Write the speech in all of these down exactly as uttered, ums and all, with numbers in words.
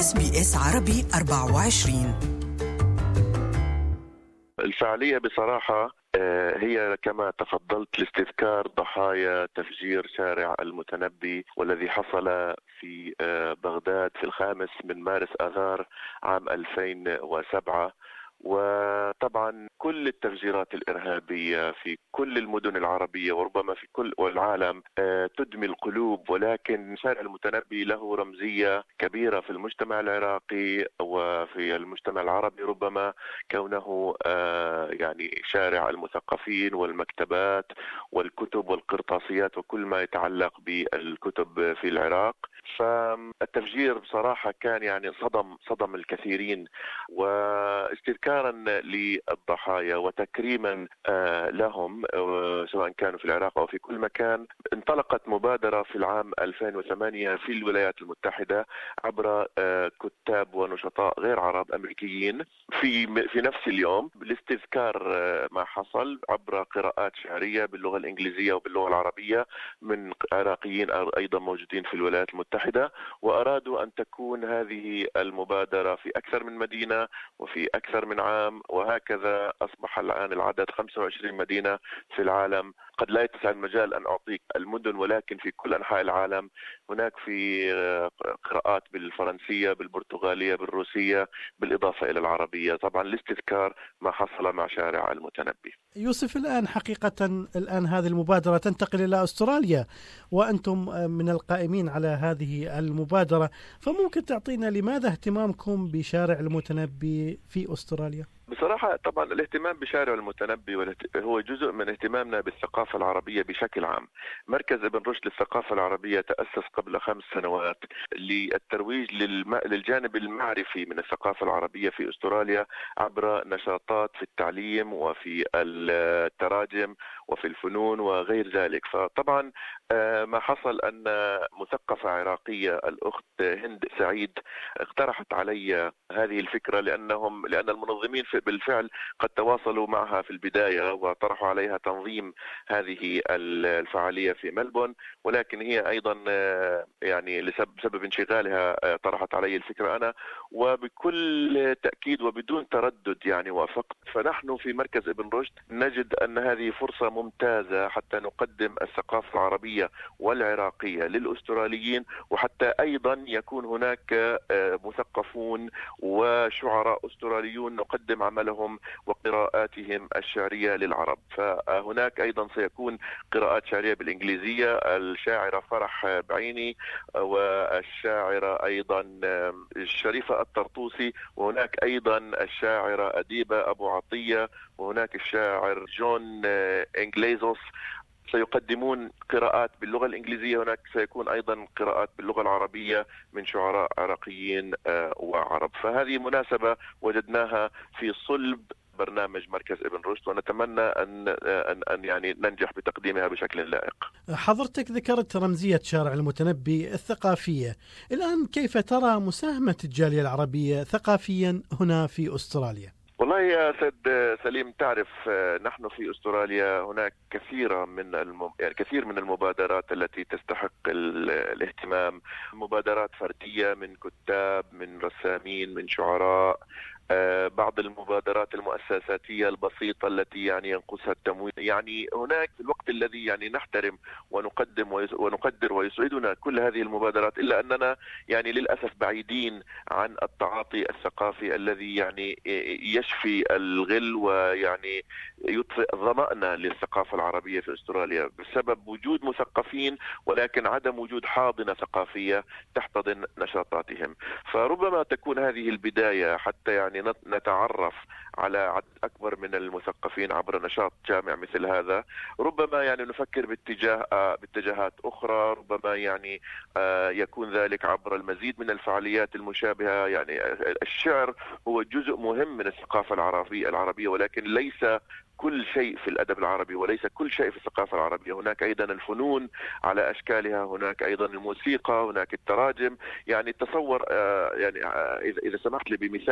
إس بي إس عربي أربعة وعشرين. الفعالية بصراحة هي كما تفضلت لاستذكار ضحايا تفجير شارع المتنبي والذي حصل في بغداد في الخامس من مارس آذار عام ألفين وسبعة. وطبعا كل التفجيرات الإرهابية في كل المدن العربية وربما في كل العالم تدمي القلوب، ولكن شارع المتنبي له رمزية كبيرة في المجتمع العراقي وفي المجتمع العربي، ربما كونه يعني شارع المثقفين والمكتبات والكتب والقرطاسيات وكل ما يتعلق بالكتب في العراق. فالتفجير بصراحة كان يعني صدم صدم الكثيرين، واستذكارا للضحايا وتكريما لهم سواء كانوا في العراق أو في كل مكان، انطلقت مبادرة في العام ألفين وثمانية في الولايات المتحدة عبر كتاب ونشطاء غير عرب أمريكيين في في نفس اليوم لاستذكار ما حصل عبر قراءات شعرية باللغة الإنجليزية وباللغة العربية من عراقيين أيضا موجودين في الولايات المتحدة، وأرادوا أن تكون هذه المبادرة في أكثر من مدينة وفي أكثر من عام، وهكذا أصبح الآن العدد خمسة وعشرين مدينة في العالم. قد لا يتسع المجال أن أعطيك المدن، ولكن في كل أنحاء العالم هناك في قراءات بالفرنسية بالبرتغالية بالروسية بالإضافة إلى العربية، طبعا لاستذكار ما حصل مع شارع المتنبي. يوسف، الآن حقيقة الآن هذه المبادرة تنتقل إلى أستراليا وأنتم من القائمين على هذه المبادرة، فممكن تعطينا لماذا اهتمامكم بشارع المتنبي في أستراليا؟ بصراحة طبعا الاهتمام بشارع المتنبي هو جزء من اهتمامنا بالثقافة العربية بشكل عام. مركز ابن رشد للثقافة العربية تأسس قبل خمس سنوات للترويج للجانب المعرفي من الثقافة العربية في أستراليا عبر نشاطات في التعليم وفي التراجم وفي الفنون وغير ذلك. فطبعا ما حصل أن مثقفة عراقية الأخت هند سعيد اقترحت علي هذه الفكرة، لأنهم لأن المنظمين بالفعل قد تواصلوا معها في البداية وطرحوا عليها تنظيم هذه الفعالية في ملبون، ولكن هي أيضا يعني لسبب انشغالها طرحت علي الفكرة أنا، وبكل تأكيد وبدون تردد يعني وافقت. فنحن في مركز ابن رشد نجد أن هذه فرصة ممتازة حتى نقدم الثقافة العربية والعراقية للأستراليين، وحتى أيضا يكون هناك مثقفون وشعراء أستراليون نقدم عملهم وقراءاتهم الشعرية للعرب. فهناك أيضا سيكون قراءات شعرية بالإنجليزية، الشاعرة فرح بعيني والشاعرة أيضا الشريفة الطرطوسي، وهناك أيضا الشاعرة أديبة أبو عطية، وهناك الشاعر جون إنجليزوس سيقدمون قراءات باللغة الإنجليزية. هناك سيكون أيضا قراءات باللغة العربية من شعراء عراقيين وعرب. فهذه مناسبة وجدناها في صلب برنامج مركز ابن رشد، ونتمنى أن أن أن يعني ننجح بتقديمها بشكل لائق. حضرتك ذكرت رمزية شارع المتنبي الثقافية، الآن كيف ترى مساهمة الجالية العربية ثقافيا هنا في أستراليا؟ والله يا سيد سليم، تعرف نحن في أستراليا هناك كثير من الم... يعني كثير من المبادرات التي تستحق الاهتمام، مبادرات فردية من كتاب من رسامين من شعراء، بعض المبادرات المؤسساتية البسيطة التي يعني ينقصها التمويل. يعني هناك في الوقت الذي يعني نحترم ونقدم ونقدر ويسعدنا كل هذه المبادرات، إلا أننا يعني للأسف بعيدين عن التعاطي الثقافي الذي يعني يشفي الغل ويعني يطفئ ظمأنا للثقافة العربية في أستراليا، بسبب وجود مثقفين ولكن عدم وجود حاضنة ثقافية تحتضن نشاطاتهم. فربما تكون هذه البداية حتى يعني نتعرف على عدد أكبر من المثقفين عبر نشاط جامع مثل هذا. ربما يعني نفكر باتجاه باتجاهات أخرى، ربما يعني يكون ذلك عبر المزيد من الفعاليات المشابهة. يعني الشعر هو جزء مهم من الثقافة العربية العربية ولكن ليس كل شيء في الأدب العربي وليس كل شيء في الثقافة العربية. هناك أيضا الفنون على أشكالها، هناك أيضا الموسيقى، هناك التراجم. يعني تصور يعني إذا سمحت لي بمثال،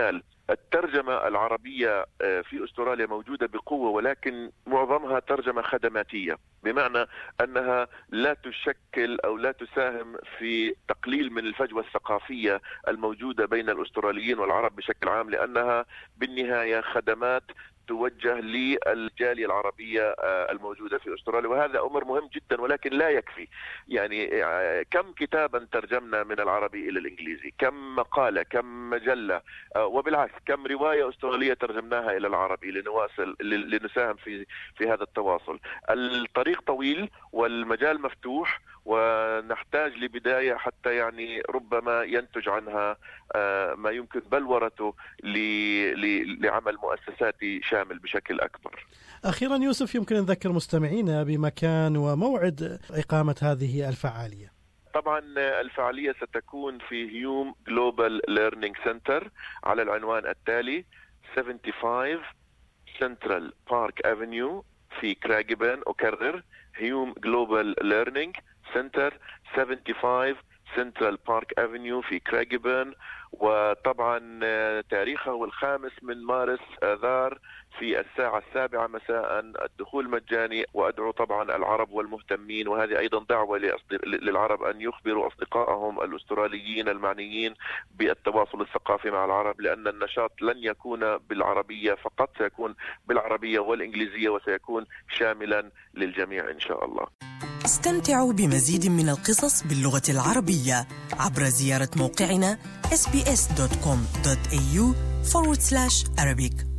الترجمة العربية في أستراليا موجودة بقوة، ولكن معظمها ترجمة خدماتية، بمعنى أنها لا تشكل أو لا تساهم في تقليل من الفجوة الثقافية الموجودة بين الأستراليين والعرب بشكل عام، لأنها بالنهاية خدمات توجه للجالية العربية الموجودة في أستراليا، وهذا أمر مهم جدا ولكن لا يكفي. يعني كم كتابا ترجمنا من العربي إلى الإنجليزي، كم مقالة، كم مجلة، وبالعكس كم رواية أسترالية ترجمناها إلى العربي لنواصل لنساهم في في هذا التواصل. الطريق طويل والمجال مفتوح، ونحتاج لبداية حتى يعني ربما ينتج عنها ما يمكن بلورته لعمل مؤسساتي شامل بشكل أكبر. أخيرا يوسف، يمكن أن نذكر مستمعينا بمكان وموعد إقامة هذه الفعالية؟ طبعا الفعالية ستكون في هيوم جلوبال ليرنينج سنتر على العنوان التالي: خمسة وسبعين سنترال بارك أفنيو في كراغيبن. أكرر: هيوم جلوبال ليرنينج سنتر خمسة وسبعين سنترال بارك أفنيو في كراغيبن. وطبعا تاريخه هو الخامس من مارس آذار في الساعة السابعة مساء. الدخول مجاني، وأدعو طبعا العرب والمهتمين، وهذه أيضا دعوة للعرب أن يخبروا أصدقائهم الأستراليين المعنيين بالتواصل الثقافي مع العرب، لأن النشاط لن يكون بالعربية فقط، سيكون بالعربية والإنجليزية، وسيكون شاملا للجميع إن شاء الله. استمتعوا بمزيد من القصص باللغة العربية عبر زيارة موقعنا إس بي إس دوت كوم دوت إيه يو forward slash Arabic.